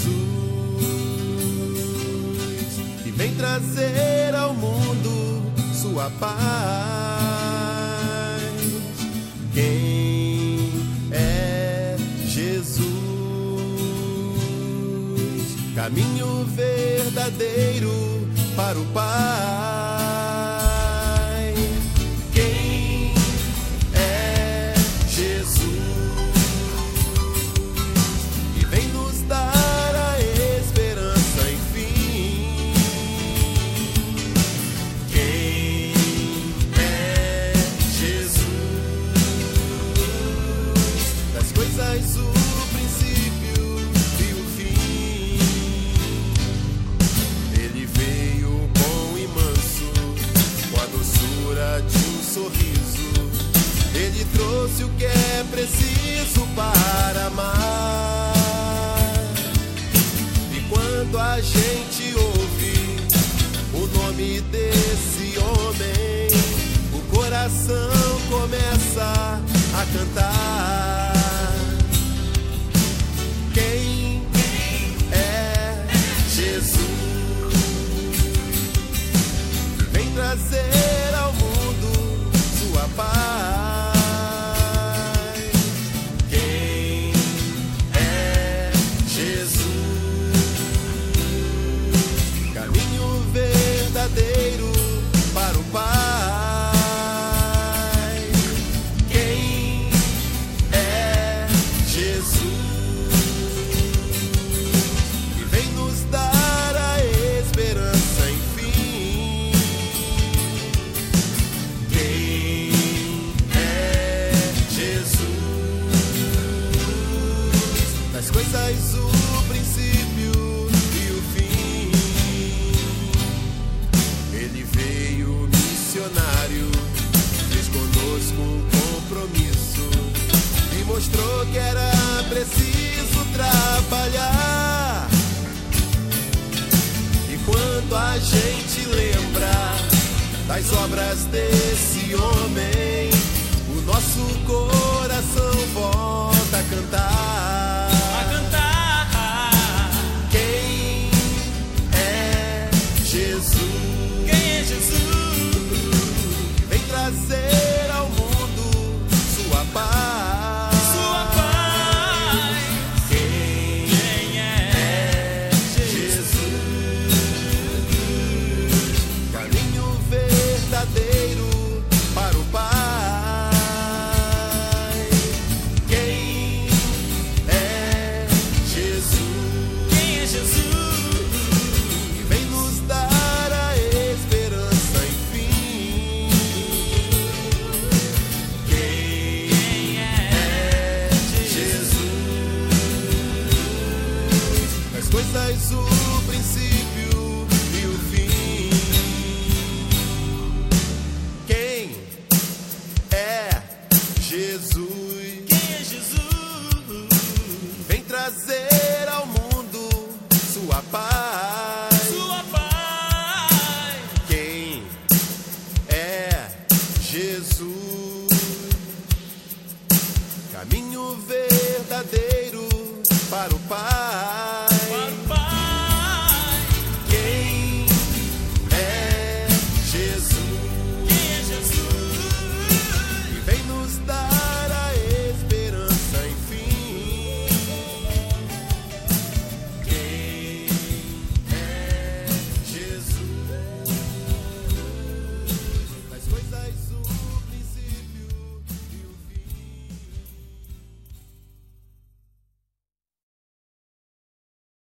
que vem trazer ao mundo sua paz. Quem é Jesus? Caminho verdadeiro para o Pai. Quem é Jesus? Que vem nos dar a esperança, enfim. Quem é Jesus? Das coisas o princípio e o fim. Ele veio bom e manso, com a doçura de um sorriso. Ele trouxe o que é preciso para amar. E quando a gente ouve o nome desse homem, o coração começa a cantar. Quem é Jesus? Que vem trazer ao mundo sua paz. Quem é Jesus? Caminho verdadeiro para o Pai. Quem é Jesus? Que vem nos dar a esperança, enfim. Quem é Jesus? Das coisas o princípio e o fim. Ele veio missionário, fez conosco um compromisso e mostrou que era preciso trabalhar. E quando a gente lembra das obras desse homem, o nosso coração volta a cantar. Quem é Jesus? Quem é Jesus? Vem trazer ao mundo sua paz. Sua paz. Quem é Jesus? Caminho verdadeiro para o Pai. Quem é Jesus? Quem é Jesus? Que vem nos dar a esperança, enfim. Quem é Jesus? As coisas o princípio e o fim. Quem é Jesus? Quem é Jesus? Vem trazer ao mundo sua paz. Sua paz. Quem é Jesus? Caminho verdadeiro para o Pai.